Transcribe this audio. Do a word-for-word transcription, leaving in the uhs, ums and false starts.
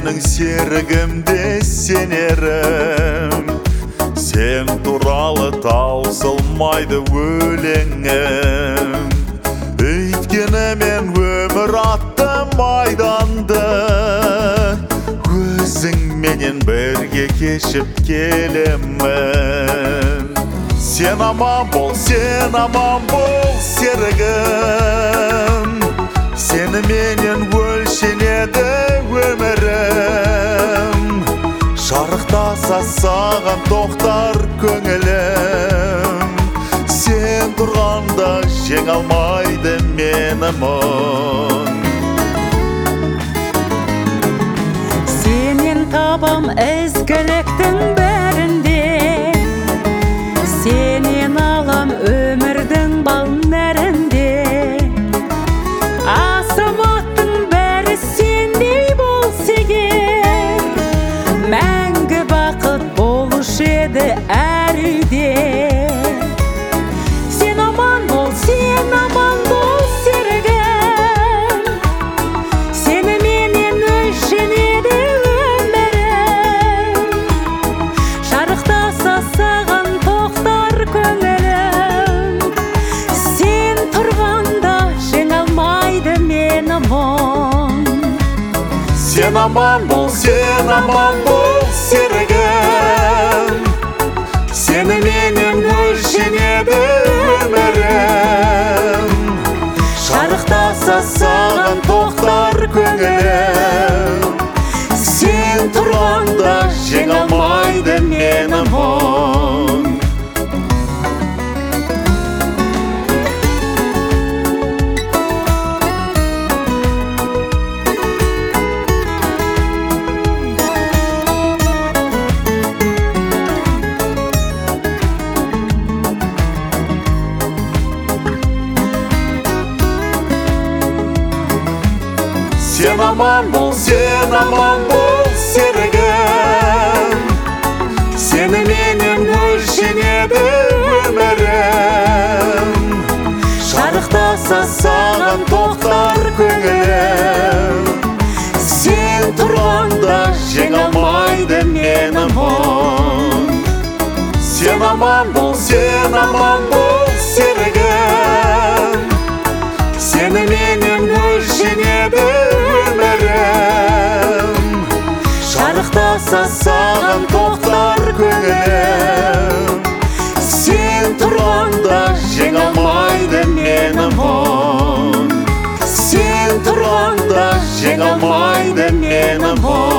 менің серігімде сенерім. Сен туралы таусылмайды өлеңім. Өйткені мен өмір атты майданды өзіңменен бірге кешіп келемін. Сен аман бол, сен аман бол серігім. Сені менен өлшенеді өмірім. Шарықтаса саған тоқтар көңілім. Сен тұрғанда жеңе алмайды мені мұң. Сенен табам ізгіліктің бәрінде, сенен алам өмірдің бал нәрінде. Асаматтың бәрі сендей болса егер, мәңгі бақыт болушы еді әр үйде. Сен аман бол, сен аман бол серігім. Сені менен өлшенеді өмірім. Шарықтаса саған тоқтар көңілім. Сен тұрғанда жеңе алмайды мені мұң. Сен аман бол, сен аман бол серігім. Сені менен өлшенеді өмірім. Шарықтаса саған тоқтар көңілім. Сен тұрғанда жеңе алмайды мені мұң. Сен аман бол, сен аман бол серігім. Сені менен өлшенеді өмірім. Шарықтаса саған тоқтар көңілім. Сен тұрғанда жеңе алмайды мені мұң. Сен аман бол, сен аман бол серігім. Сені менен өлшенеді өмірім. Шарықтаса саған тоқтар көңілім. Сен тұрғанда жеңе алмайды мені мұң. Сен тұрғанда жеңе алмайды мені мұң.